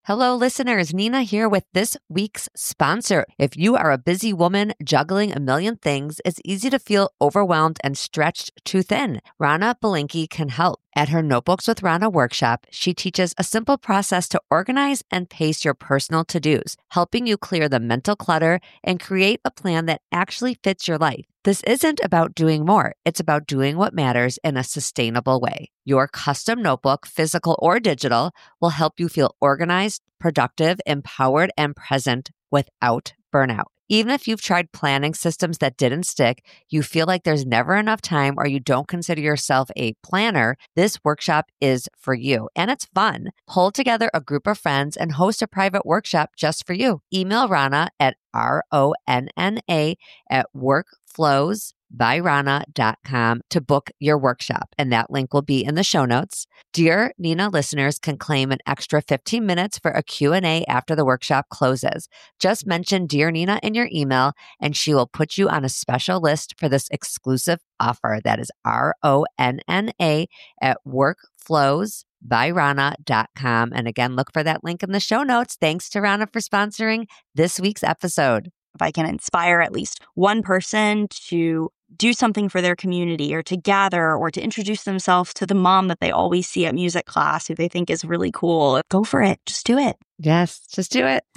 Hello, listeners. Nina here with this week's sponsor. If you are a busy woman juggling a million things, it's easy to feel overwhelmed and stretched too thin. Rana Balinki can help. At her Notebooks with Rana workshop, she teaches a simple process to organize and pace your personal to-dos, helping you clear the mental clutter and create a plan that actually fits your life. This isn't about doing more. It's about doing what matters in a sustainable way. Your custom notebook, physical or digital, will help you feel organized, productive, empowered, and present without burnout. Even if you've tried planning systems that didn't stick, you feel like there's never enough time, or you don't consider yourself a planner, this workshop is for you. And it's fun. Pull together a group of friends and host a private workshop just for you. Email Rana at ronna@workflowsbyrana.com to book your workshop. And that link will be in the show notes. Dear Nina listeners can claim an extra 15 minutes for a Q&A after the workshop closes. Just mention Dear Nina in your email and she will put you on a special list for this exclusive offer. That is ronna@workflowsbyrana.com. And again, look for that link in the show notes. Thanks to Rana for sponsoring this week's episode. If I can inspire at least one person to do something for their community or to gather or to introduce themselves to the mom that they always see at music class who they think is really cool, go for it. Just do it. Yes, just do it.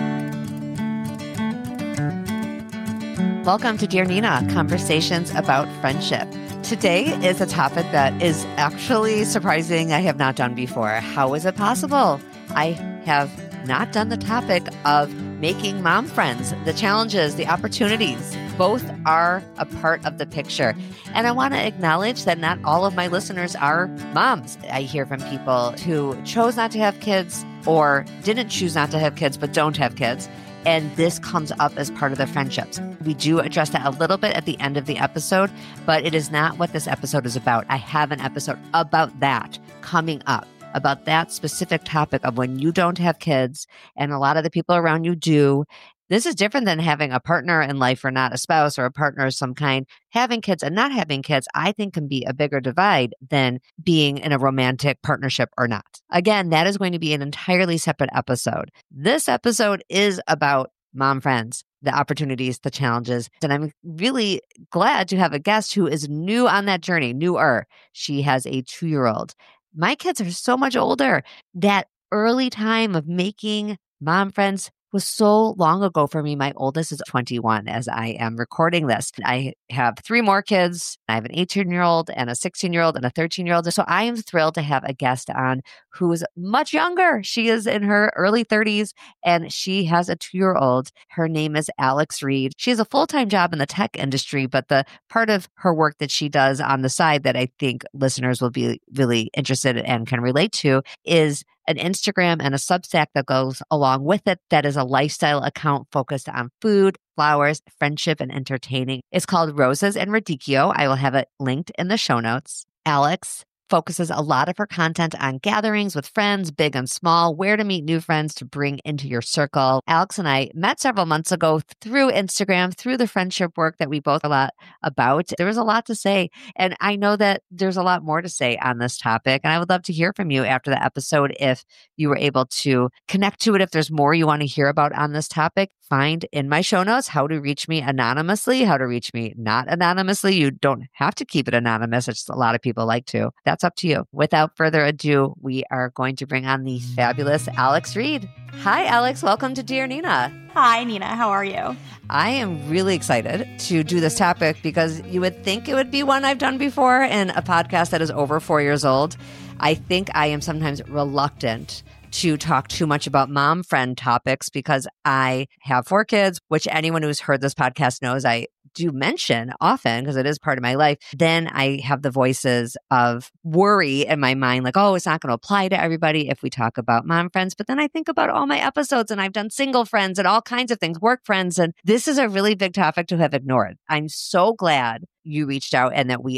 Welcome to Dear Nina, Conversations about Friendship. Today is a topic that is actually surprising I have not done before. How is it possible? I have not done the topic of making mom friends, the challenges, the opportunities. Both are a part of the picture. And I want to acknowledge that not all of my listeners are moms. I hear from people who chose not to have kids or didn't choose not to have kids but don't have kids. And this comes up as part of the friendships. We do address that a little bit at the end of the episode, but it is not what this episode is about. I have an episode about that coming up, about that specific topic of when you don't have kids and a lot of the people around you do. This is different than having a partner in life or not, a spouse or a partner of some kind. Having kids and not having kids, I think, can be a bigger divide than being in a romantic partnership or not. Again, that is going to be an entirely separate episode. This episode is about mom friends, the opportunities, the challenges. And I'm really glad to have a guest who is new on that journey, newer. She has a 2-year-old. My kids are so much older. That early time of making mom friends was so long ago for me. My oldest is 21 as I am recording this. I have 3 more kids. I have an 18-year-old and a 16-year-old and a 13-year-old. So I am thrilled to have a guest on who is much younger. She is in her early 30s and she has a 2-year-old. Her name is Alex Reed. She has a full-time job in the tech industry, but the part of her work that she does on the side that I think listeners will be really interested in and can relate to is an Instagram and a Substack that goes along with it that is a lifestyle account focused on food, flowers, friendship, and entertaining. It's called Roses and Radicchio. I will have it linked in the show notes. Alex focuses a lot of her content on gatherings with friends, big and small, where to meet new friends to bring into your circle. Alex and I met several months ago through Instagram, through the friendship work that we both a lot about. There was a lot to say, and I know that there's a lot more to say on this topic, and I would love to hear from you after the episode if you were able to connect to it. If there's more you want to hear about on this topic, find in my show notes how to reach me anonymously, how to reach me not anonymously. You don't have to keep it anonymous, which a lot of people like to. That's up to you. Without further ado, we are going to bring on the fabulous Alex Reed. Hi, Alex. Welcome to Dear Nina. Hi, Nina. How are you? I am really excited to do this topic because you would think it would be one I've done before in a podcast that is over 4 years old. I think I am sometimes reluctant to talk too much about mom friend topics because I have 4 kids, which anyone who's heard this podcast knows I do mention often because it is part of my life. Then I have the voices of worry in my mind, like, oh, it's not going to apply to everybody if we talk about mom friends. But then I think about all my episodes and I've done single friends and all kinds of things, work friends. And this is a really big topic to have ignored. I'm so glad you reached out and that we are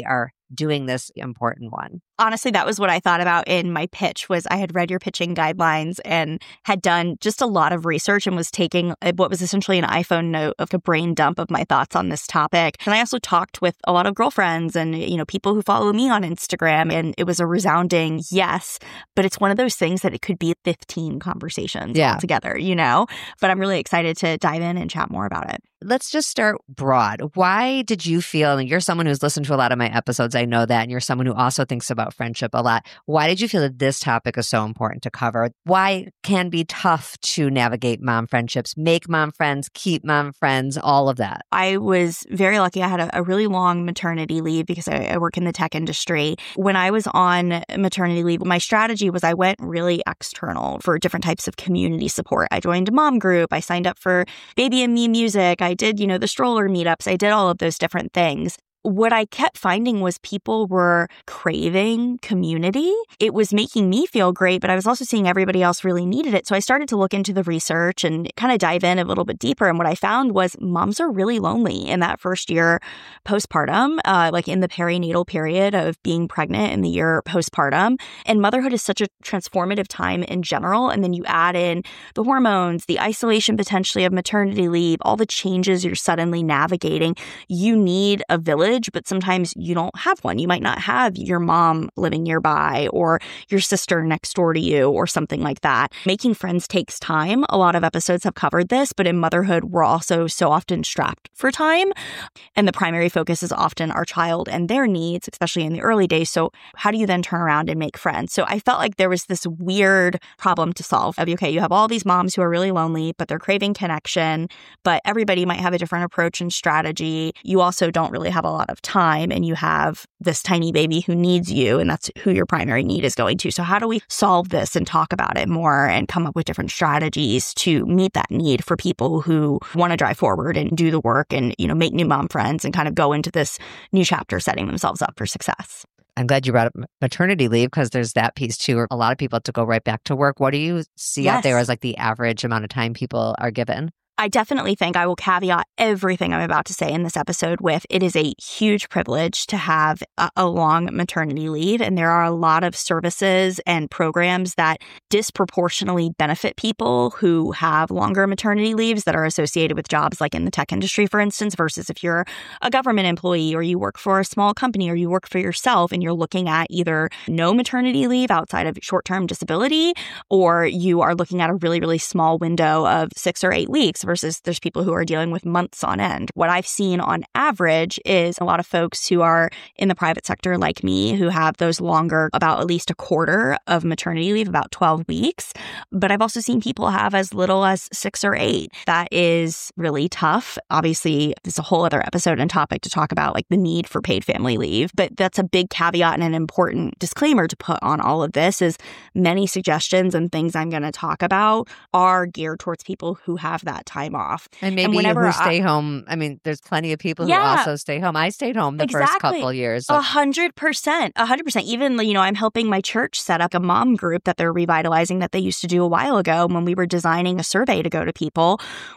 doing this important one? Honestly, that was what I thought about in my pitch. Was I had read your pitching guidelines and had done just a lot of research and was taking what was essentially an iPhone note of a brain dump of my thoughts on this topic. And I also talked with a lot of girlfriends and, people who follow me on Instagram. And it was a resounding yes, but it's one of those things that it could be 15 conversations together, but I'm really excited to dive in and chat more about it. Let's just start broad. Why did you feel, and you're someone who's listened to a lot of my episodes, I know that, and you're someone who also thinks about friendship a lot. Why did you feel that this topic is so important to cover? Why it can be tough to navigate mom friendships, make mom friends, keep mom friends, all of that? I was very lucky. I had a really long maternity leave because I work in the tech industry. When I was on maternity leave, my strategy was I went really external for different types of community support. I joined a mom group. I signed up for Baby and Me Music. I did, the stroller meetups. I did all of those different things. What I kept finding was people were craving community. It was making me feel great, but I was also seeing everybody else really needed it. So I started to look into the research and kind of dive in a little bit deeper. And what I found was moms are really lonely in that first year postpartum, like in the perinatal period of being pregnant in the year postpartum. And motherhood is such a transformative time in general. And then you add in the hormones, the isolation potentially of maternity leave, all the changes you're suddenly navigating. You need a village, but sometimes you don't have one. You might not have your mom living nearby or your sister next door to you or something like that. Making friends takes time. A lot of episodes have covered this, but in motherhood, we're also so often strapped for time. And the primary focus is often our child and their needs, especially in the early days. So how do you then turn around and make friends? So I felt like there was this weird problem to solve of, okay, you have all these moms who are really lonely, but they're craving connection, but everybody might have a different approach and strategy. You also don't really have a lot of time and you have this tiny baby who needs you, and that's who your primary need is going to. So how do we solve this and talk about it more and come up with different strategies to meet that need for people who want to drive forward and do the work and, make new mom friends and kind of go into this new chapter setting themselves up for success? I'm glad you brought up maternity leave because there's that piece too. Where a lot of people have to go right back to work. What do you see out there as like the average amount of time people are given? I definitely think I will caveat everything I'm about to say in this episode with it is a huge privilege to have a long maternity leave. And there are a lot of services and programs that disproportionately benefit people who have longer maternity leaves that are associated with jobs like in the tech industry, for instance, versus if you're a government employee or you work for a small company or you work for yourself and you're looking at either no maternity leave outside of short-term disability, or you are looking at a really, really small window of 6 or 8 weeks versus there's people who are dealing with months on end. What I've seen on average is a lot of folks who are in the private sector like me who have those longer, about at least a quarter of maternity leave, about 12 weeks. But I've also seen people have as little as 6 or 8. That is really tough. Obviously, there's a whole other episode and topic to talk about like the need for paid family leave. But that's a big caveat and an important disclaimer to put on all of this is many suggestions and things I'm going to talk about are geared towards people who have that time off. And maybe who stay home. I mean, there's plenty of people who also stay home. I stayed home the first couple years. 100%. 100%. Even, I'm helping my church set up a mom group that they're revitalizing that they used to do a while ago. When we were designing a survey to go to people,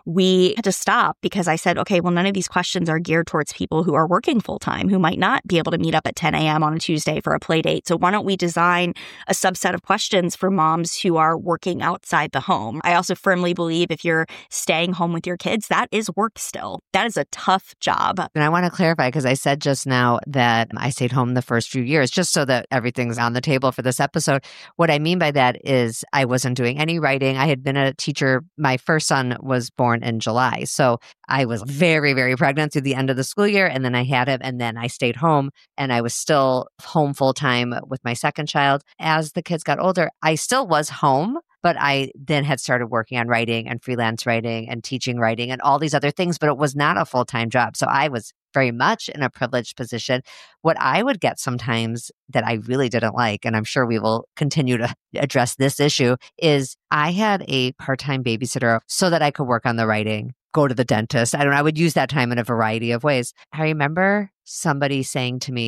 we had to stop because I said, okay, well, none of these questions are geared towards people who are working full time, who might not be able to meet up at 10 a.m. on a Tuesday for a play date. So why don't we design a subset of questions for moms who are working outside the home? I also firmly believe if you're staying home with your kids, that is work still. That is a tough job. And I want to clarify because I said just now that I stayed home the first few years, just so that everything's on the table for this episode. What I mean by that is I wasn't doing any writing. I had been a teacher. My first son was born in July. So I was very, very pregnant through the end of the school year. And then I had him and then I stayed home and I was still home full time with my second child. As the kids got older, I still was home. But I then had started working on writing and freelance writing and teaching writing and all these other things, but it was not a full-time job. So I was very much in a privileged position. What I would get sometimes that I really didn't like, and I'm sure we will continue to address this issue, is I had a part-time babysitter so that I could work on the writing, go to the dentist. I would use that time in a variety of ways. I remember somebody saying to me,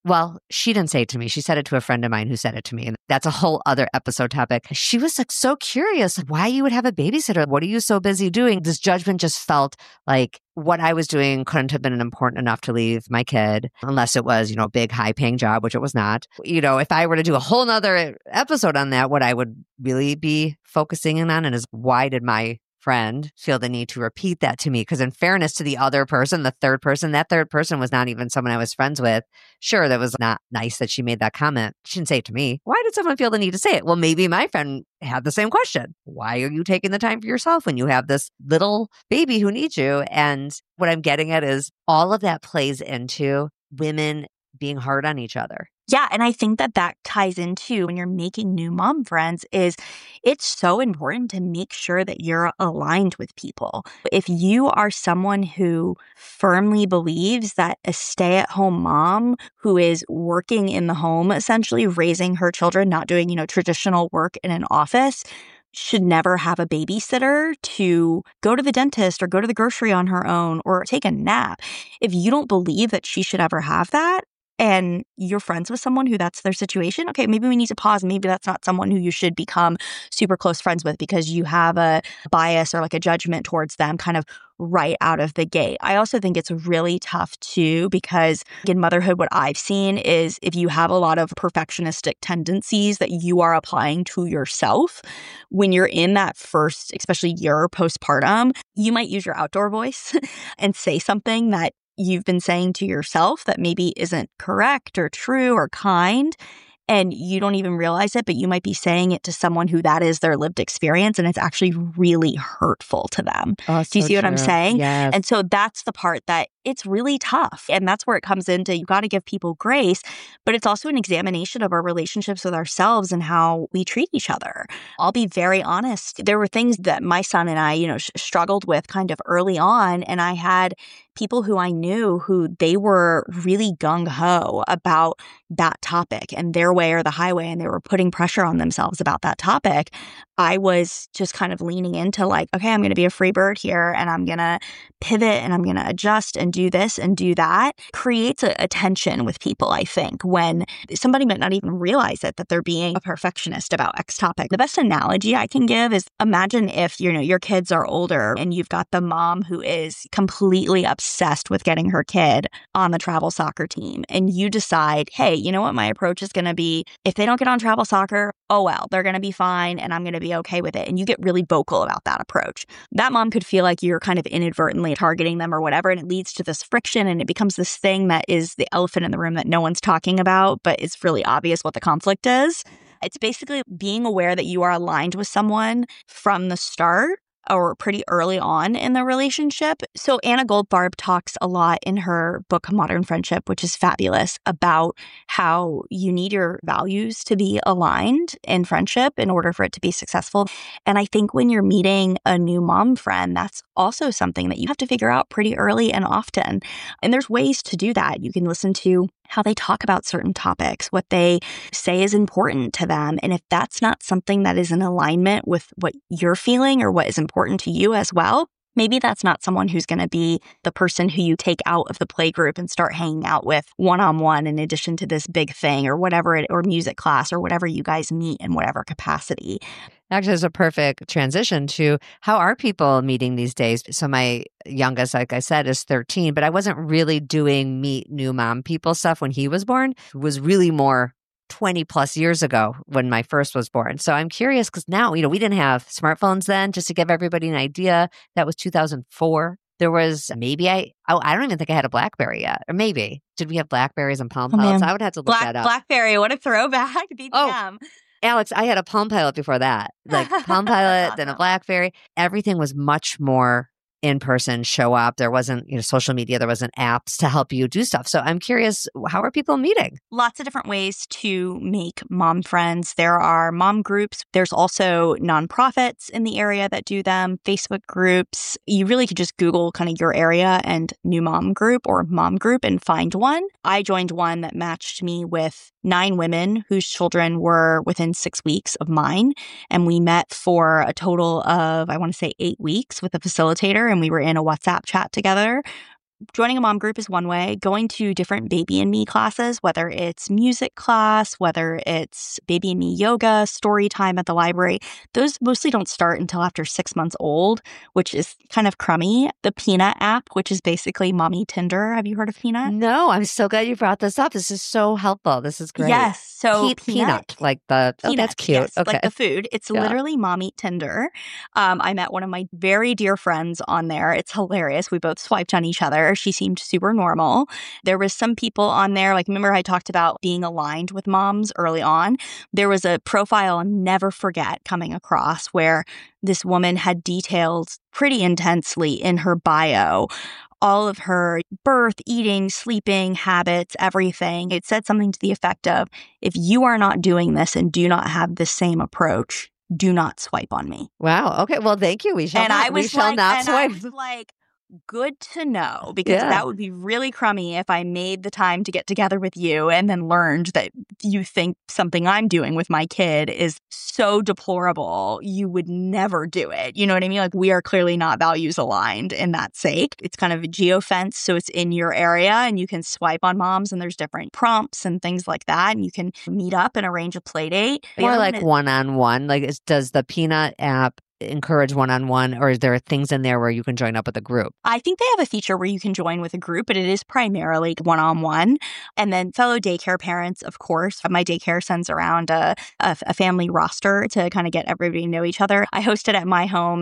Well, she didn't say it to me. She said it to a friend of mine who said it to me. And that's a whole other episode topic. She was like so curious why you would have a babysitter. What are you so busy doing? This judgment just felt like what I was doing couldn't have been important enough to leave my kid unless it was, a big high paying job, which it was not. If I were to do a whole nother episode on that, what I would really be focusing in on and is why did my friend feel the need to repeat that to me? Because in fairness to the other person, the third person, that third person was not even someone I was friends with. Sure, that was not nice that she made that comment. She didn't say it to me. Why did someone feel the need to say it? Well, maybe my friend had the same question. Why are you taking the time for yourself when you have this little baby who needs you? And what I'm getting at is all of that plays into women being hard on each other. Yeah. And I think that ties into when you're making new mom friends is it's so important to make sure that you're aligned with people. If you are someone who firmly believes that a stay-at-home mom who is working in the home, essentially raising her children, not doing, traditional work in an office, should never have a babysitter to go to the dentist or go to the grocery on her own or take a nap. If you don't believe that she should ever have that, and you're friends with someone who that's their situation, okay, maybe we need to pause. Maybe that's not someone who you should become super close friends with because you have a bias or like a judgment towards them kind of right out of the gate. I also think it's really tough too because in motherhood, what I've seen is if you have a lot of perfectionistic tendencies that you are applying to yourself, when you're in that first, especially year postpartum, you might use your outdoor voice and say something that you've been saying to yourself that maybe isn't correct or true or kind, and you don't even realize it, but you might be saying it to someone who that is their lived experience, and it's actually really hurtful to them. Oh, Do you see what I'm saying? Yes. And so that's the part that it's really tough. And that's where it comes into you got to give people grace, but it's also an examination of our relationships with ourselves and how we treat each other. I'll be very honest. There were things that my son and I, struggled with kind of early on. And I had people who I knew who they were really gung-ho about that topic and their way or the highway, and they were putting pressure on themselves about that topic. I was just kind of leaning into like, okay, I'm going to be a free bird here and I'm going to pivot and I'm going to adjust and do this and do that. Creates a tension with people, I think, when somebody might not even realize it, that they're being a perfectionist about X topic. The best analogy I can give is imagine if, your kids are older and you've got the mom who is completely obsessed with getting her kid on the travel soccer team. And you decide, hey, you know what my approach is going to be? If they don't get on travel soccer, oh well, they're going to be fine and I'm going to be okay with it. And you get really vocal about that approach. That mom could feel like you're kind of inadvertently targeting them or whatever, and it leads to this friction and it becomes this thing that is the elephant in the room that no one's talking about, but it's really obvious what the conflict is. It's basically being aware that you are aligned with someone from the start or pretty early on in the relationship. So Anna Goldbarb talks a lot in her book, Modern Friendship, which is fabulous, about how you need your values to be aligned in friendship in order for it to be successful. And I think when you're meeting a new mom friend, that's also something that you have to figure out pretty early and often. And there's ways to do that. You can listen to how they talk about certain topics, what they say is important to them. And if that's not something that is in alignment with what you're feeling or what is important to you as well, maybe that's not someone who's going to be the person who you take out of the play group and start hanging out with one-on-one in addition to this big thing or whatever or music class or whatever you guys meet in whatever capacity. Actually, it's a perfect transition to how are people meeting these days? So my youngest, like I said, is 13, but I wasn't really doing meet new mom people stuff when he was born. It was really more 20 plus years ago when my first was born. So I'm curious because now, we didn't have smartphones then. Just to give everybody an idea, that was 2004. There was maybe I don't even think I had a BlackBerry yet. Or maybe. Did we have BlackBerries and Palm Pilots? I would have to look that up. BlackBerry, what a throwback. BBM. Oh, Alex, I had a Palm Pilot before that. Like Palm Pilot, then a BlackBerry. Everything was much more in person, show up. There wasn't, social media. There wasn't apps to help you do stuff. So I'm curious, how are people meeting? Lots of different ways to make mom friends. There are mom groups. There's also nonprofits in the area that do them, Facebook groups. You really could just Google kind of your area and new mom group or mom group and find one. I joined one that matched me with 9 women whose children were within 6 weeks of mine. And we met for a total of, I want to say 8 weeks with a facilitator. And we were in a WhatsApp chat together. joining a mom group is one way. Going to different Baby and Me classes, whether it's music class, whether it's Baby and Me yoga, story time at the library, those mostly don't start until after 6 months old, which is kind of crummy. The Peanut app, which is basically mommy Tinder. Have you heard of Peanut? No, I'm so glad you brought this up. This is so helpful. This is great. Yes. So Peanut, like the, oh, that's cute. Yes, okay. like the food. It's literally mommy Tinder. I met one of my very dear friends on there. It's hilarious. We both swiped on each other. She seemed super normal. There was some people on there, like remember I talked about being aligned with moms early on. There was a profile I'll never forget coming across where this woman had detailed pretty intensely in her bio all of her birth, eating, sleeping habits, everything. It said something to the effect of, if you are not doing this and do not have the same approach, do not swipe on me. Wow. Okay. Well, thank you. We shall not swipe. I was like, good to know, because that would be really crummy if I made the time to get together with you and then learned that you think something I'm doing with my kid is so deplorable, you would never do it. You know what I mean? Like, we are clearly not values aligned in that sake. It's kind of a geofence, so it's in your area and you can swipe on moms and there's different prompts and things like that. And you can meet up and arrange a play date. More like one-on-one. Like, does the Peanut app encourage one-on-one, or is there things in there where you can join up with a group? I think they have a feature where you can join with a group, but it is primarily one-on-one. And then fellow daycare parents, of course. My daycare sends around a family roster to kind of get everybody to know each other. I hosted at my home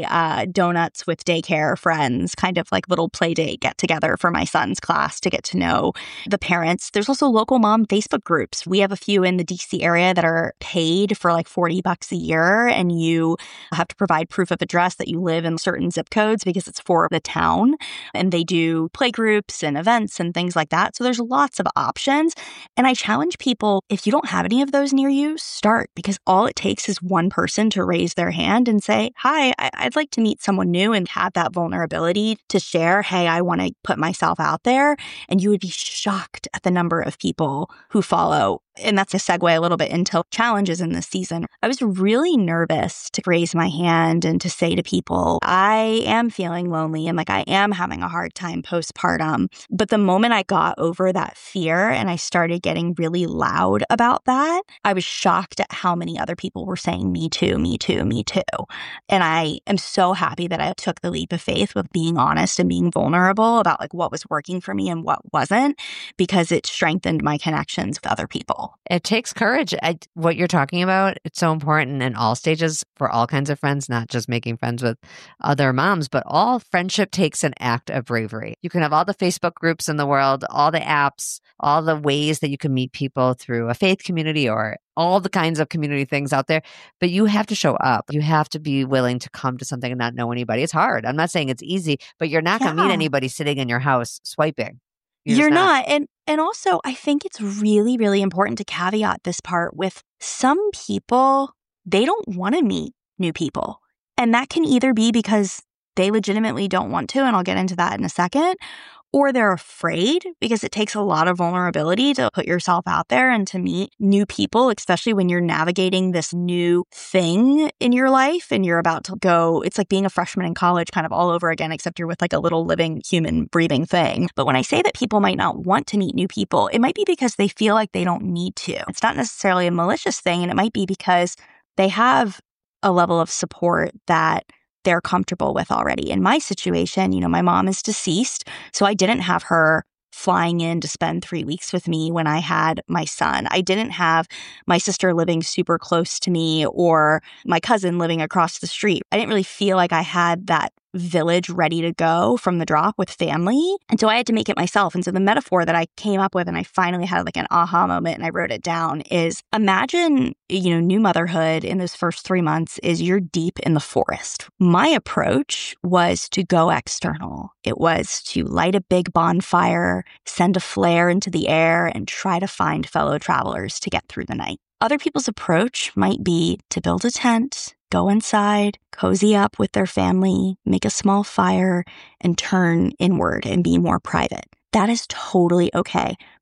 a donuts with daycare friends, kind of like little play date get together for my son's class to get to know the parents. There's also local mom Facebook groups. We have a few in the DC area that are paid for like $40 a year, and you have to provide proof of address that you live in certain zip codes because it's for the town. And they do play groups and events and things like that. So there's lots of options. And I challenge people, if you don't have any of those near you, start, because all it takes is one person to raise their hand and say, hi, I'd like to meet someone new, and have that vulnerability to share, hey, I want to put myself out there. And you would be shocked at the number of people who follow. And that's a segue a little bit into challenges in this season. I was really nervous to raise my hand and to say to people, I am feeling lonely and like I am having a hard time postpartum. But the moment I got over that fear and I started getting really loud about that, I was shocked at how many other people were saying, me too, me too, me too. And I am so happy that I took the leap of faith with being honest and being vulnerable about like what was working for me and what wasn't, because it strengthened my connections with other people. It takes courage. What you're talking about, it's so important in all stages for all kinds of friends, not just making friends with other moms, but all friendship takes an act of bravery. You can have all the Facebook groups in the world, all the apps, all the ways that you can meet people through a faith community or all the kinds of community things out there, but you have to show up. You have to be willing to come to something and not know anybody. It's hard. I'm not saying it's easy, but you're not going to meet anybody sitting in your house swiping. You're not. And also, I think it's really, really important to caveat this part with some people, they don't want to meet new people. And that can either be because they legitimately don't want to, and I'll get into that in a second, or they're afraid because it takes a lot of vulnerability to put yourself out there and to meet new people, especially when you're navigating this new thing in your life and you're about to go. It's like being a freshman in college kind of all over again, except you're with like a little living human breathing thing. But when I say that people might not want to meet new people, it might be because they feel like they don't need to. It's not necessarily a malicious thing, and it might be because they have a level of support that they're comfortable with already. In my situation, my mom is deceased, so I didn't have her flying in to spend 3 weeks with me when I had my son. I didn't have my sister living super close to me or my cousin living across the street. I didn't really feel like I had that village ready to go from the drop with family. And so I had to make it myself. And so the metaphor that I came up with, and I finally had like an aha moment and I wrote it down, is imagine, new motherhood in those first 3 months is you're deep in the forest. My approach was to go external. It was to light a big bonfire, send a flare into the air, and try to find fellow travelers to get through the night. Other people's approach might be to build a tent, go inside, cozy up with their family, make a small fire, and turn inward and be more private. That is totally okay.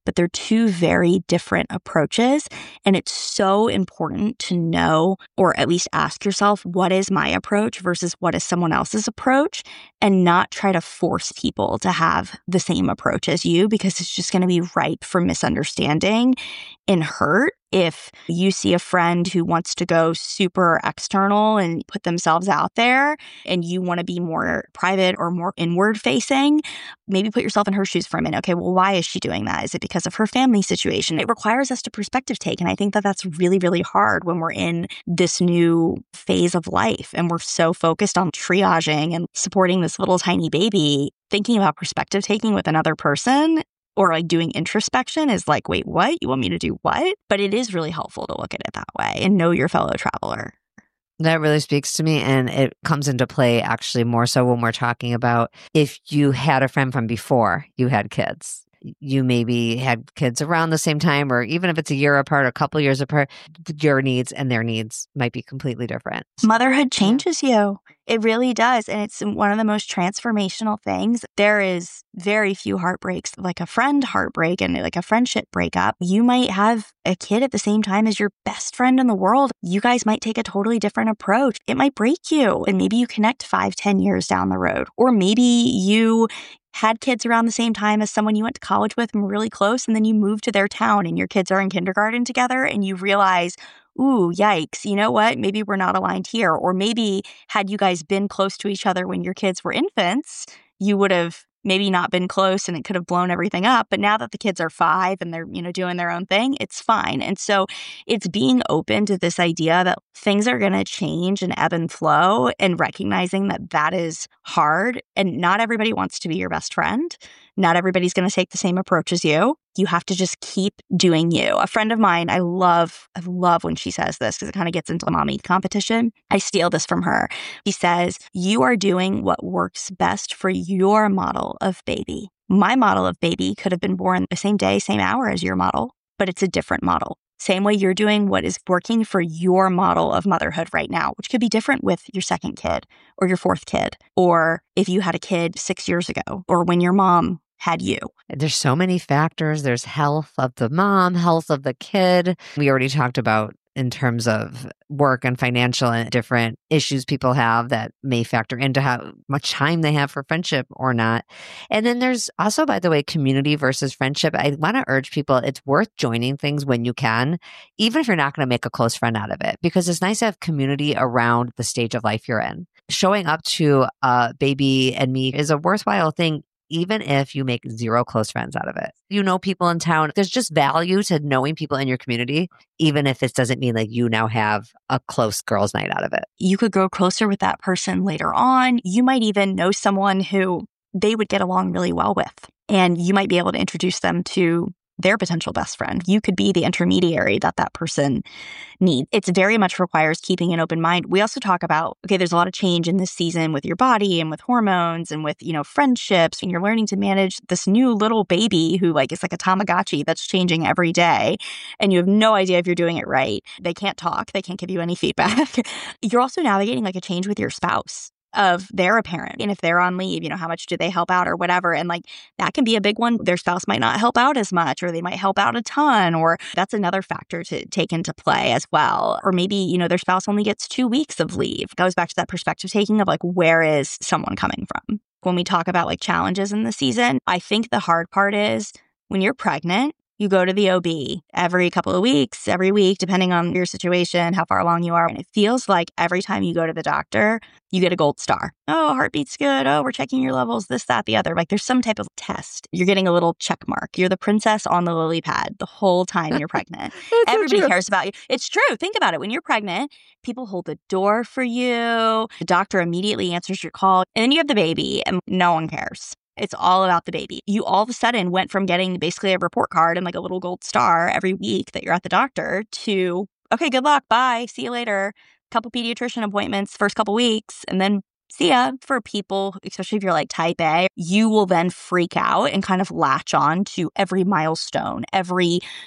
but they're two very different approaches. And it's so important to know, or at least ask yourself, what is my approach versus what is someone else's approach, and not try to force people to have the same approach as you, because it's just going to be ripe for misunderstanding and hurt. If you see a friend who wants to go super external and put themselves out there, and you want to be more private or more inward facing, maybe put yourself in her shoes for a minute. Okay, well, why is she doing that? Is it because of her family situation? It requires us to perspective take. And I think that that's really, really hard when we're in this new phase of life and we're so focused on triaging and supporting this little tiny baby. Thinking about perspective taking with another person or like doing introspection is like, wait, what? You want me to do what? But it is really helpful to look at it that way and know your fellow traveler. That really speaks to me, and it comes into play actually more so when we're talking about if you had a friend from before you had kids. You maybe had kids around the same time, or even if it's a year apart, a couple years apart, your needs and their needs might be completely different. Motherhood changes you. It really does. And it's one of the most transformational things. There is very few heartbreaks, like a friend heartbreak and like a friendship breakup. You might have a kid at the same time as your best friend in the world. You guys might take a totally different approach. It might break you. And maybe you connect 5-10 years down the road. Or maybe you had kids around the same time as someone you went to college with and were really close, and then you moved to their town and your kids are in kindergarten together and you realize, ooh, yikes, you know what? Maybe we're not aligned here. Or maybe had you guys been close to each other when your kids were infants, you would have maybe not been close and it could have blown everything up. But now that the kids are 5 and they're, doing their own thing, it's fine. And so it's being open to this idea that things are going to change and ebb and flow, and recognizing that that is hard. And not everybody wants to be your best friend. Not everybody's going to take the same approach as you. You have to just keep doing you. A friend of mine, I love when she says this because it kind of gets into the mommy competition. I steal this from her. She says, you are doing what works best for your model of baby. My model of baby could have been born the same day, same hour as your model, but it's a different model. Same way you're doing what is working for your model of motherhood right now, which could be different with your second kid or your fourth kid, or if you had a kid 6 years ago, or when your mom had you. There's so many factors. There's health of the mom, health of the kid. We already talked about in terms of work and financial and different issues people have that may factor into how much time they have for friendship or not. And then there's also, by the way, community versus friendship. I want to urge people, it's worth joining things when you can, even if you're not going to make a close friend out of it, because it's nice to have community around the stage of life you're in. Showing up to Baby and Me is a worthwhile thing, even if you make 0 close friends out of it. You know people in town. There's just value to knowing people in your community, even if it doesn't mean like you now have a close girls' night out of it. You could grow closer with that person later on. You might even know someone who they would get along really well with, and you might be able to introduce them to their potential best friend. You could be the intermediary that person needs. It very much requires keeping an open mind. We also talk about, okay, there's a lot of change in this season with your body and with hormones and with, friendships. And you're learning to manage this new little baby who is like a Tamagotchi that's changing every day. And you have no idea if you're doing it right. They can't talk. They can't give you any feedback. You're also navigating a change with your spouse of they're a parent. And if they're on leave, how much do they help out or whatever? And that can be a big one. Their spouse might not help out as much, or they might help out a ton, or that's another factor to take into play as well. Or maybe, their spouse only gets 2 weeks of leave. It goes back to that perspective taking of where is someone coming from? When we talk about challenges in the season, I think the hard part is when you're pregnant, you go to the OB every couple of weeks, every week, depending on your situation, how far along you are. And it feels like every time you go to the doctor, you get a gold star. Oh, heartbeat's good. Oh, we're checking your levels, this, that, the other. There's some type of test. You're getting a little check mark. You're the princess on the lily pad the whole time you're pregnant. Everybody cares about you. It's true. Think about it. When you're pregnant, people hold the door for you. The doctor immediately answers your call. And then you have the baby and no one cares. It's all about the baby. You all of a sudden went from getting basically a report card and a little gold star every week that you're at the doctor to, okay, good luck. Bye. See you later. Couple pediatrician appointments first couple weeks, and then see ya. For people, especially if you're type A, you will then freak out and kind of latch on to every milestone, every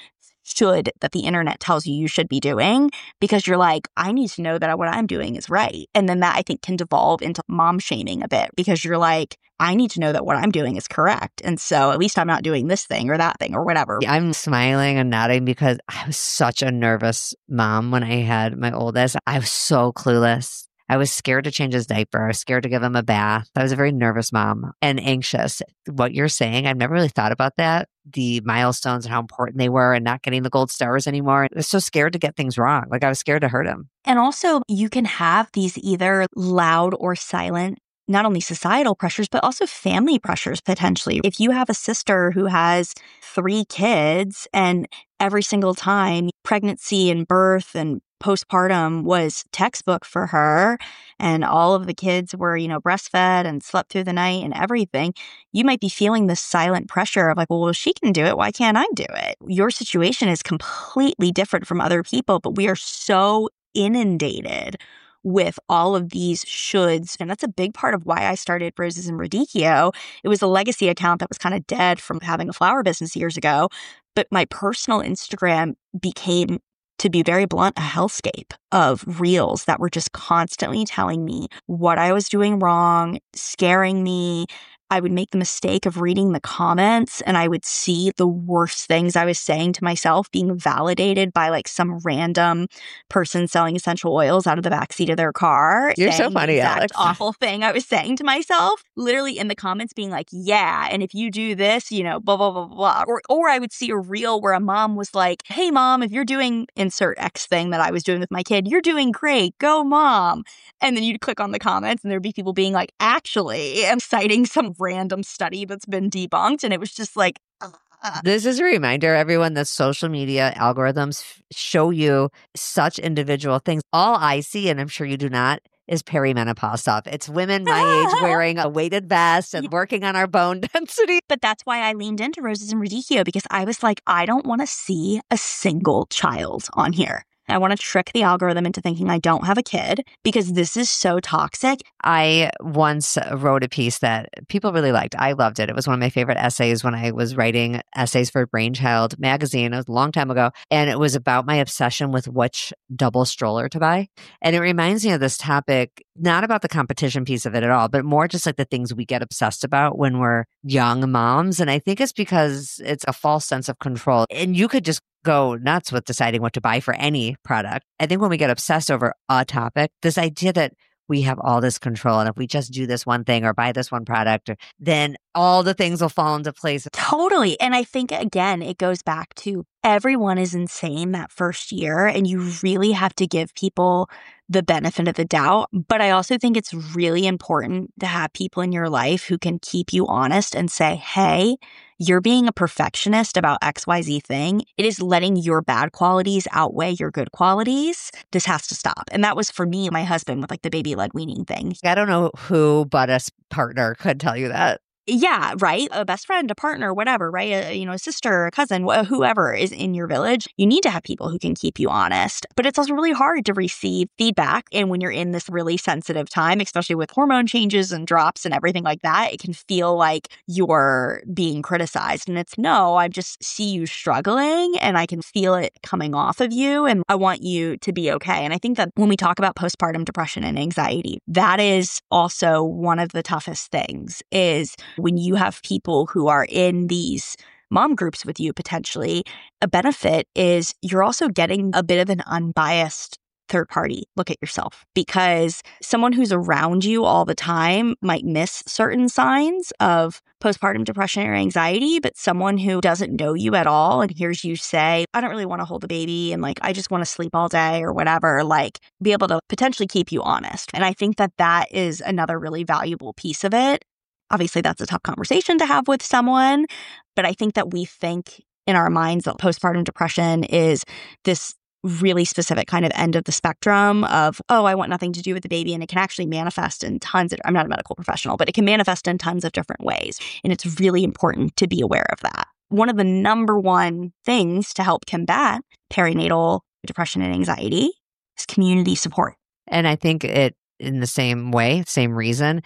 should that the internet tells you should be doing, because you're like, I need to know that what I'm doing is right. And then that I think can devolve into mom shaming a bit, because you're like, I need to know that what I'm doing is correct. And so at least I'm not doing this thing or that thing or whatever. Yeah, I'm smiling and nodding because I was such a nervous mom when I had my oldest. I was so clueless. I was scared to change his diaper. I was scared to give him a bath. I was a very nervous mom and anxious. What you're saying, I've never really thought about that. The milestones and how important they were and not getting the gold stars anymore. I was so scared to get things wrong. Like I was scared to hurt him. And also you can have these either loud or silent, not only societal pressures, but also family pressures potentially. If you have a sister who has 3 kids and every single time pregnancy and birth and postpartum was textbook for her, and all of the kids were, breastfed and slept through the night and everything, you might be feeling this silent pressure of like, well, she can do it. Why can't I do it? Your situation is completely different from other people, but we are so inundated with all of these shoulds. And that's a big part of why I started Roses and Radicchio. It was a legacy account that was kind of dead from having a flower business years ago. But my personal Instagram became, to be very blunt, a hellscape of reels that were just constantly telling me what I was doing wrong, scaring me. I would make the mistake of reading the comments and I would see the worst things I was saying to myself being validated by like some random person selling essential oils out of the backseat of their car. You're so funny, Alex. Awful thing I was saying to myself, literally in the comments being like, yeah, and if you do this, blah, blah, blah, blah. Or I would see a reel where a mom was like, hey, mom, if you're doing insert X thing that I was doing with my kid, you're doing great. Go, mom. And then you'd click on the comments and there'd be people being like, actually, and citing some random study that's been debunked. And it was just like, This is a reminder, everyone, that social media algorithms show you such individual things. All I see, and I'm sure you do not, is perimenopause stuff. It's women my age wearing a weighted vest and working on our bone density. But that's why I leaned into Roses and Radicchio, because I was like, I don't want to see a single child on here. I want to trick the algorithm into thinking I don't have a kid, because this is so toxic. I once wrote a piece that people really liked. I loved it. It was one of my favorite essays when I was writing essays for Brainchild magazine. It was a long time ago. And it was about my obsession with which double stroller to buy. And it reminds me of this topic, not about the competition piece of it at all, but more just like the things we get obsessed about when we're young moms. And I think it's because it's a false sense of control. And you could just go nuts with deciding what to buy for any product. I think when we get obsessed over a topic, this idea that we have all this control, and if we just do this one thing or buy this one product, then all the things will fall into place. Totally. And I think, again, it goes back to everyone is insane that first year, and you really have to give people the benefit of the doubt. But I also think it's really important to have people in your life who can keep you honest and say, hey, you're being a perfectionist about XYZ thing. It is letting your bad qualities outweigh your good qualities. This has to stop. And that was for me, my husband, with like the baby-led weaning thing. I don't know who but a partner could tell you that. Yeah, right. A best friend, a partner, whatever, right? A sister, a cousin, whoever is in your village. You need to have people who can keep you honest. But it's also really hard to receive feedback. And when you're in this really sensitive time, especially with hormone changes and drops and everything like that, it can feel like you're being criticized. And it's no, I just see you struggling and I can feel it coming off of you. And I want you to be okay. And I think that when we talk about postpartum depression and anxiety, that is also one of the toughest things is when you have people who are in these mom groups with you, potentially, a benefit is you're also getting a bit of an unbiased third party look at yourself, because someone who's around you all the time might miss certain signs of postpartum depression or anxiety, but someone who doesn't know you at all and hears you say, I don't really want to hold a baby and like, I just want to sleep all day or whatever, like be able to potentially keep you honest. And I think that that is another really valuable piece of it. Obviously, that's a tough conversation to have with someone, but I think that we think in our minds that postpartum depression is this really specific kind of end of the spectrum of, oh, I want nothing to do with the baby. And it can actually manifest in tons of, I'm not a medical professional, but it can manifest in tons of different ways. And it's really important to be aware of that. One of the number one things to help combat perinatal depression and anxiety is community support. And I think it, in the same way, same reason,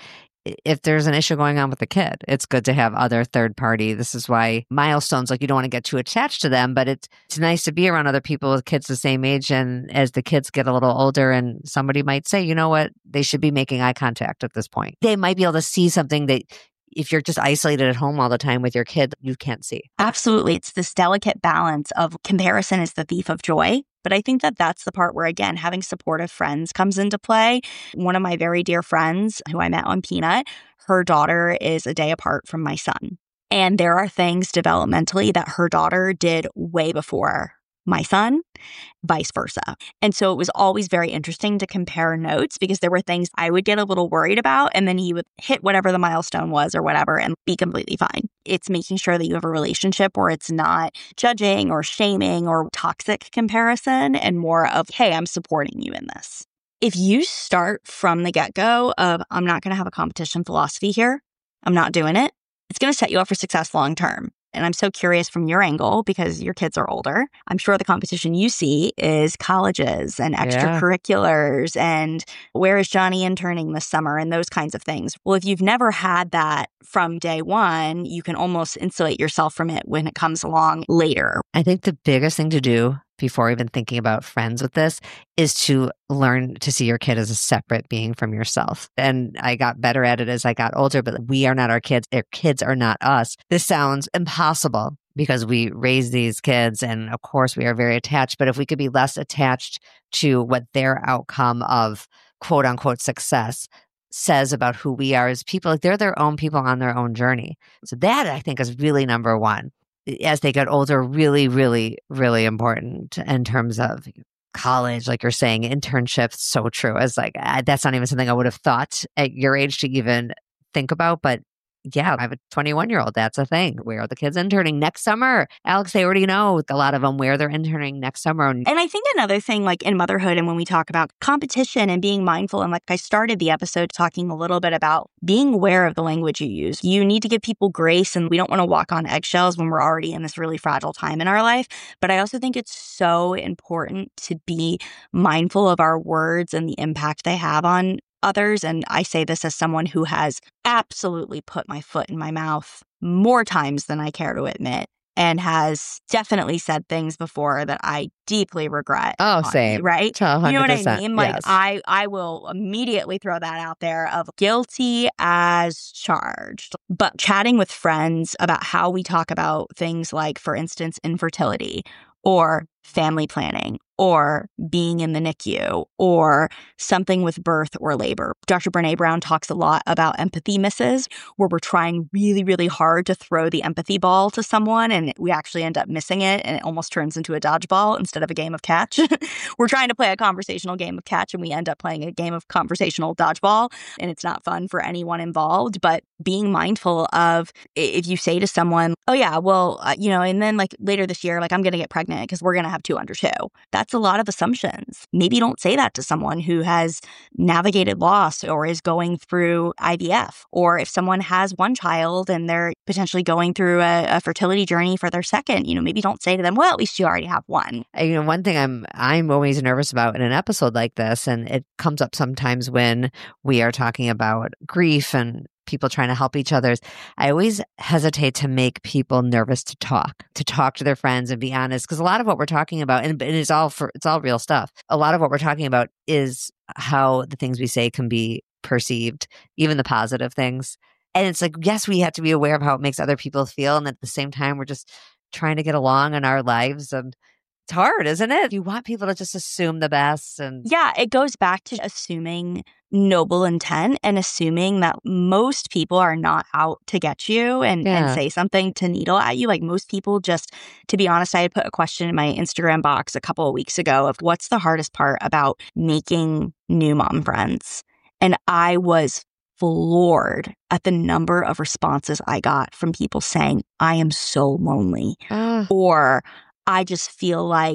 if there's an issue going on with the kid, it's good to have other third party. This is why milestones, like you don't want to get too attached to them, but it's nice to be around other people with kids the same age. And as the kids get a little older and somebody might say, you know what, they should be making eye contact at this point. They might be able to see something that if you're just isolated at home all the time with your kid, you can't see. Absolutely. It's this delicate balance of comparison is the thief of joy. But I think that that's the part where, again, having supportive friends comes into play. One of my very dear friends who I met on Peanut, her daughter is a day apart from my son. And there are things developmentally that her daughter did way before my son, vice versa. And so it was always very interesting to compare notes because there were things I would get a little worried about and then he would hit whatever the milestone was or whatever and be completely fine. It's making sure that you have a relationship where it's not judging or shaming or toxic comparison and more of, hey, I'm supporting you in this. If you start from the get-go of, I'm not going to have a competition philosophy here, I'm not doing it, it's going to set you up for success long term. And I'm so curious from your angle because your kids are older. I'm sure the competition you see is colleges and extracurriculars and where is Johnny interning this summer and those kinds of things. Well, if you've never had that from day one, you can almost insulate yourself from it when it comes along later. I think the biggest thing to do before even thinking about friends with this is to learn to see your kid as a separate being from yourself. And I got better at it as I got older, but we are not our kids. Their kids are not us. This sounds impossible because we raise these kids and of course we are very attached, but if we could be less attached to what their outcome of quote unquote success says about who we are as people, like they're their own people on their own journey. So that I think is really number one. As they get older, really, really, really important in terms of college, like you're saying, internships, so true. It's like, that's not even something I would have thought at your age to even think about. But yeah, I have a 21-year-old. That's a thing. Where are the kids interning next summer? Alex, they already know a lot of them where they're interning next summer. And I think another thing, like in motherhood and when we talk about competition and being mindful, and like I started the episode talking a little bit about being aware of the language you use. You need to give people grace and we don't want to walk on eggshells when we're already in this really fragile time in our life. But I also think it's so important to be mindful of our words and the impact they have on others. And I say this as someone who has absolutely put my foot in my mouth more times than I care to admit and has definitely said things before that I deeply regret. Oh, same. Right? 100%. You know what I mean? Like yes. I will immediately throw that out there of guilty as charged. But chatting with friends about how we talk about things like, for instance, infertility or family planning or being in the NICU or something with birth or labor. Dr. Brené Brown talks a lot about empathy misses, where we're trying really, really hard to throw the empathy ball to someone and we actually end up missing it and it almost turns into a dodgeball instead of a game of catch. We're trying to play a conversational game of catch and we end up playing a game of conversational dodgeball and it's not fun for anyone involved. But being mindful of if you say to someone, oh yeah, well, and then like later this year, like I'm going to get pregnant because we're going to have 2 under 2. That's a lot of assumptions. Maybe don't say that to someone who has navigated loss or is going through IVF. Or if someone has 1 child and they're potentially going through a fertility journey for their second, maybe don't say to them, well, at least you already have 1. One thing I'm always nervous about in an episode like this, and it comes up sometimes when we are talking about grief and people trying to help each other, I always hesitate to make people nervous to talk to their friends and be honest. Because a lot of what we're talking about, and it's all real stuff. A lot of what we're talking about is how the things we say can be perceived, even the positive things. And it's like, yes, we have to be aware of how it makes other people feel. And at the same time, we're just trying to get along in our lives. And it's hard, isn't it? You want people to just assume the best. And yeah, it goes back to assuming noble intent and assuming that most people are not out to get you and say something to needle at you. Like most people just, to be honest, I had put a question in my Instagram box a couple of weeks ago of what's the hardest part about making new mom friends? And I was floored at the number of responses I got from people saying, I am so lonely. Or I just feel like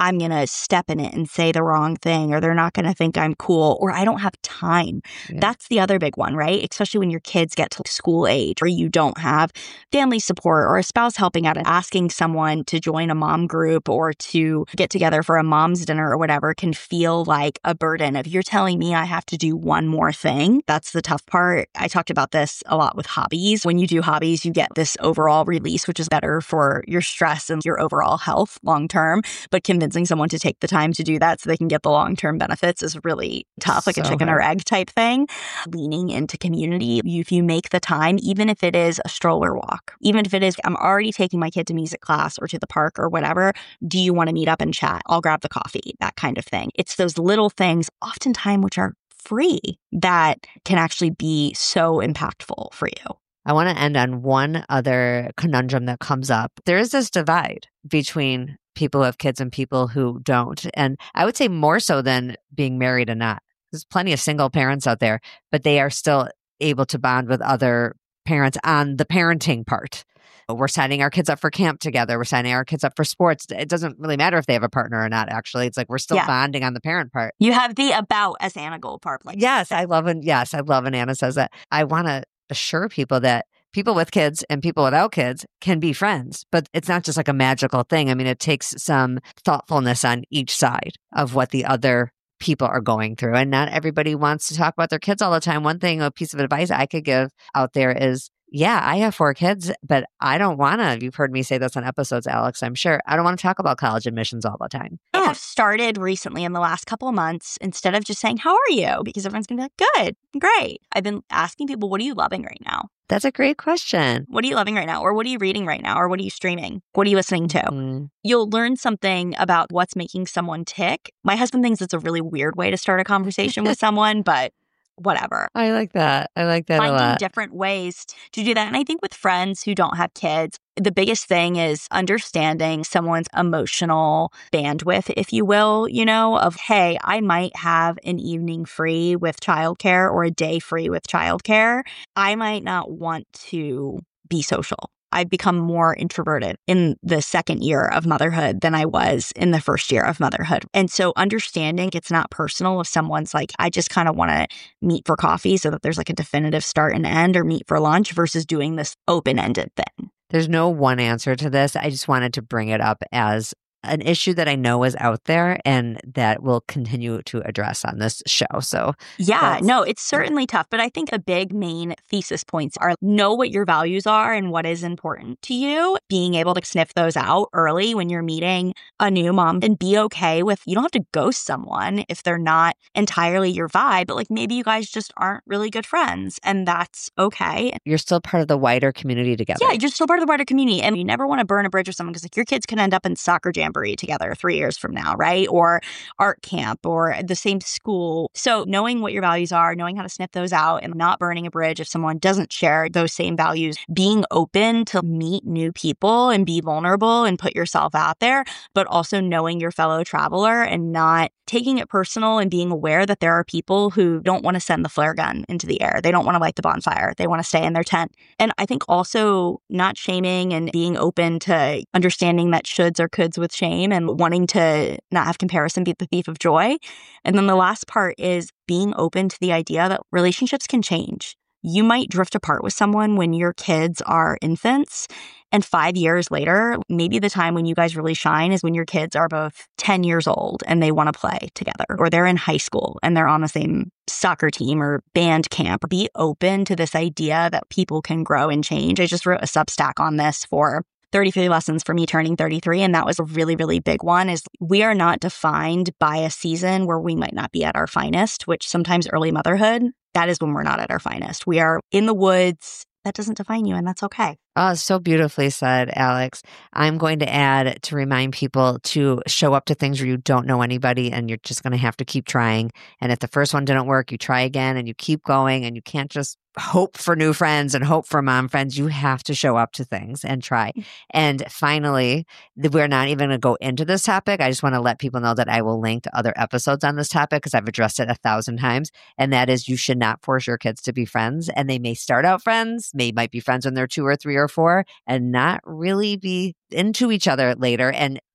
I'm going to step in it and say the wrong thing, or they're not going to think I'm cool, or I don't have time. Yeah. That's the other big one, right? Especially when your kids get to school age or you don't have family support or a spouse helping out, and asking someone to join a mom group or to get together for a mom's dinner or whatever can feel like a burden. If you're telling me I have to do one more thing, that's the tough part. I talked about this a lot with hobbies. When you do hobbies, you get this overall release, which is better for your stress and your overall health long term. But convincing someone to take the time to do that so they can get the long-term benefits is really tough, like a chicken or egg type thing. Leaning into community, if you make the time, even if it is a stroller walk, even if it is, I'm already taking my kid to music class or to the park or whatever, do you want to meet up and chat? I'll grab the coffee, that kind of thing. It's those little things, oftentimes which are free, that can actually be so impactful for you. I want to end on one other conundrum that comes up. There is this divide between people who have kids and people who don't. And I would say more so than being married and not. There's plenty of single parents out there, but they are still able to bond with other parents on the parenting part. We're signing our kids up for camp together. We're signing our kids up for sports. It doesn't really matter if they have a partner or not, actually. It's like we're still bonding on the parent part. You have the about as Anna Goldfarb. Like, yes, I love when Anna says that. I want to assure people that people with kids and people without kids can be friends, but it's not just like a magical thing. I mean, it takes some thoughtfulness on each side of what the other people are going through. And not everybody wants to talk about their kids all the time. One thing, a piece of advice I could give out there is, yeah, I have 4 kids, but I don't want to. You've heard me say this on episodes, Alex, I'm sure. I don't want to talk about college admissions all the time. I have started recently in the last couple of months, instead of just saying, how are you? Because everyone's going to be like, good, great. I've been asking people, what are you loving right now? That's a great question. What are you loving right now? Or what are you reading right now? Or what are you streaming? What are you listening to? You'll learn something about what's making someone tick. My husband thinks it's a really weird way to start a conversation with someone, but whatever. I like that. I like that a lot. Finding different ways to do that. And I think with friends who don't have kids, the biggest thing is understanding someone's emotional bandwidth, if you will, of, hey, I might have an evening free with childcare or a day free with childcare. I might not want to be social. I've become more introverted in the second year of motherhood than I was in the first year of motherhood. And so understanding it's not personal if someone's like, I just kind of want to meet for coffee so that there's like a definitive start and end, or meet for lunch, versus doing this open-ended thing. There's no one answer to this. I just wanted to bring it up as an issue that I know is out there and that we'll continue to address on this show. So it's certainly tough. But I think the big main thesis points are know what your values are and what is important to you, being able to sniff those out early when you're meeting a new mom, and be okay with, you don't have to ghost someone if they're not entirely your vibe, but like maybe you guys just aren't really good friends, and that's okay. You're still part of the wider community together. Yeah, you're still part of the wider community. And you never want to burn a bridge with someone, because like your kids can end up in soccer jamboree together 3 years from now, right? Or art camp or the same school. So knowing what your values are, knowing how to sniff those out, and not burning a bridge if someone doesn't share those same values, being open to meet new people and be vulnerable and put yourself out there, but also knowing your fellow traveler and not taking it personal, and being aware that there are people who don't want to send the flare gun into the air. They don't want to light the bonfire. They want to stay in their tent. And I think also not shaming and being open to understanding that shoulds are coulds with shame, and wanting to not have comparison be the thief of joy. And then the last part is being open to the idea that relationships can change. You might drift apart with someone when your kids are infants, and 5 years later, maybe the time when you guys really shine is when your kids are both 10 years old and they want to play together, or they're in high school and they're on the same soccer team or band camp. Be open to this idea that people can grow and change. I just wrote a Substack on this for 33 lessons for me turning 33. And that was a really, really big one, is we are not defined by a season where we might not be at our finest, which sometimes early motherhood, that is when we're not at our finest. We are in the woods. That doesn't define you, and that's okay. Oh, so beautifully said, Alex. I'm going to add to remind people to show up to things where you don't know anybody, and you're just going to have to keep trying. And if the first one didn't work, you try again, and you keep going, and you can't just hope for new friends and hope for mom friends. You have to show up to things and try. And finally, we're not even going to go into this topic. I just want to let people know that I will link to other episodes on this topic, because I've addressed it 1,000 times. And that is, you should not force your kids to be friends. And they may start out friends, might be friends when they're 2 or 3 or 4, and not really be into each other later. And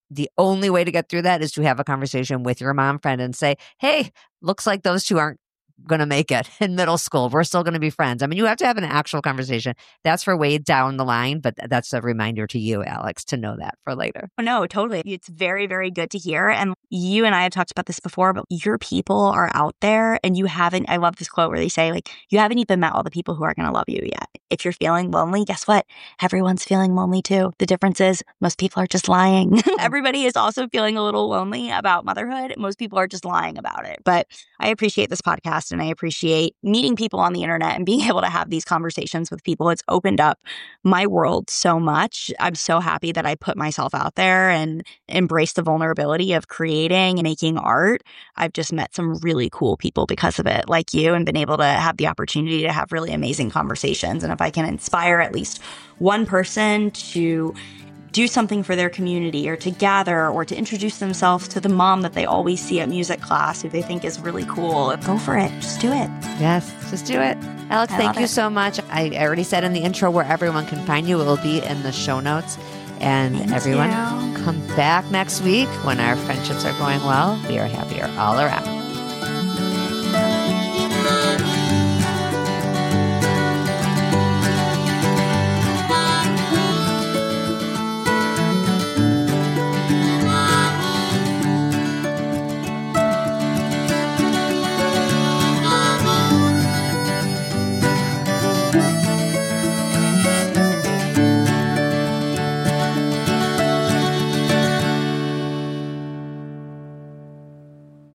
the only way to get through that is to have a conversation with your mom friend and say, hey, looks like those two aren't going to make it in middle school. We're still going to be friends. I mean, you have to have an actual conversation. That's for way down the line, but that's a reminder to you, Alex, to know that for later. Oh, no, totally. It's very, very good to hear. And you and I have talked about this before, but your people are out there and you haven't, I love this quote where they say, like, you haven't even met all the people who are going to love you yet. If you're feeling lonely, guess what? Everyone's feeling lonely too. The difference is most people are just lying. Everybody is also feeling a little lonely about motherhood. Most people are just lying about it. But I appreciate this podcast and I appreciate meeting people on the internet and being able to have these conversations with people. It's opened up my world so much. I'm so happy that I put myself out there and embraced the vulnerability of creating and making art. I've just met some really cool people because of it, like you, and been able to have the opportunity to have really amazing conversations. And if I can inspire at least one person to do something for their community or to gather or to introduce themselves to the mom that they always see at music class who they think is really cool, go for it. Just do it. Yes, just do it. Alex, thank you so much. I already said in the intro where everyone can find you. It will be in the show notes. And everyone, come back next week when our friendships are going well. We are happier all around.